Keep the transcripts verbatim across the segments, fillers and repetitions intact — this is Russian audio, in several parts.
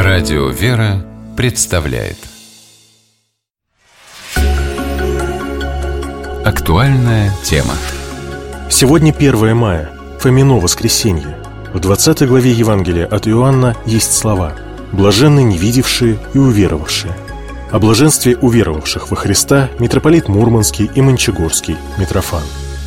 Радио «Вера» представляет актуальная тема. Сегодня первое мая, Фомино воскресенье. В двадцатой главе Евангелия от Иоанна есть слова: «Блаженны невидевшие и уверовавшие». О блаженстве уверовавших во Христа митрополит Мурманский и Мончегорский Митрофан.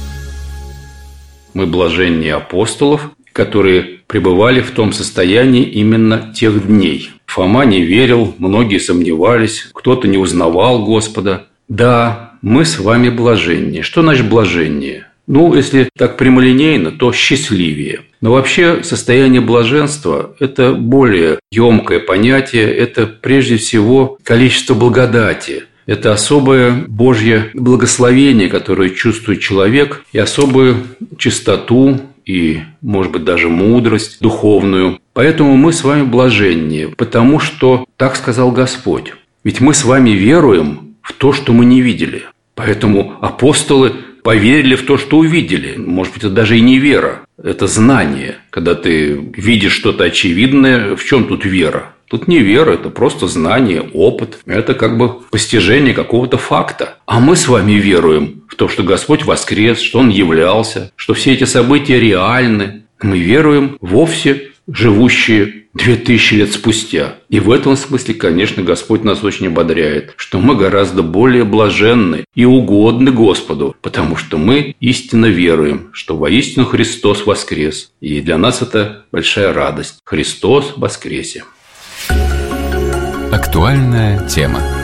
Мы блаженнее апостолов, которые пребывали в том состоянии именно тех дней. Фома не верил, многие сомневались, кто-то не узнавал Господа. Да, мы с вами блаженнее. Что значит блаженнее? Ну, если так прямолинейно, то счастливее. Но вообще состояние блаженства – это более емкое понятие, это прежде всего количество благодати. Это особое Божье благословение, которое чувствует человек, и особую чистоту, и, может быть, даже мудрость духовную. Поэтому мы с вами блаженнее, потому что так сказал Господь. Ведь мы с вами веруем в то, что мы не видели. Поэтому апостолы поверили в то, что увидели. Может быть, это даже и не вера, это знание. Когда ты видишь что-то очевидное, в чем тут вера? Тут не вера, это просто знание, опыт. Это как бы постижение какого-то факта. А мы с вами веруем в то, что Господь воскрес, что Он являлся, что все эти события реальны. Мы веруем вовсе живущие две тысячи лет спустя. И в этом смысле, конечно, Господь нас очень ободряет, что мы гораздо более блаженны и угодны Господу, потому что мы истинно веруем, что воистину Христос воскрес. И для нас это большая радость. Христос воскресе. Актуальная тема.